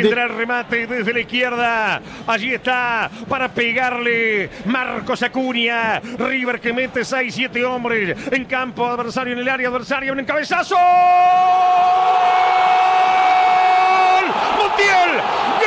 Vendrá el remate desde la izquierda. Allí está para pegarle Marcos Acuña. River que mete 6-7 hombres en campo adversario, en el área adversaria. Un cabezazo. Montiel.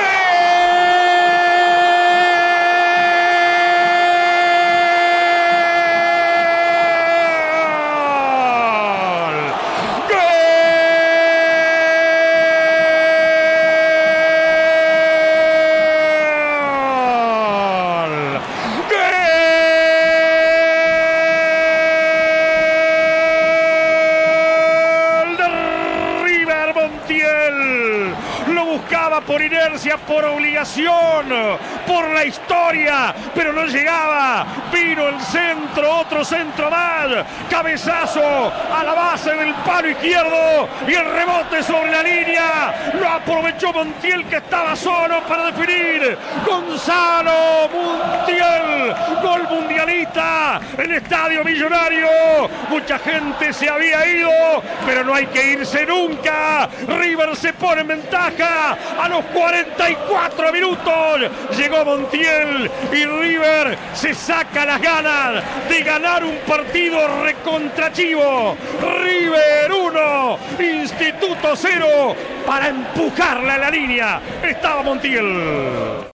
Montiel lo buscaba por inercia, por obligación, por la historia, pero no llegaba. Vino el centro, otro centro más, cabezazo a la base del palo izquierdo y el rebote sobre la línea. Lo aprovechó Montiel, que estaba solo para definir. Gonzalo Montiel, gol mundialista en Estadio Millonario. Mucha gente se había ido, pero no hay que irse nunca. River se pone en ventaja a los 44 minutos. Llegó Montiel y River se saca las ganas de ganar un partido recontrachivo. River 1, Instituto 0, para empujarla a la línea. Estaba Montiel.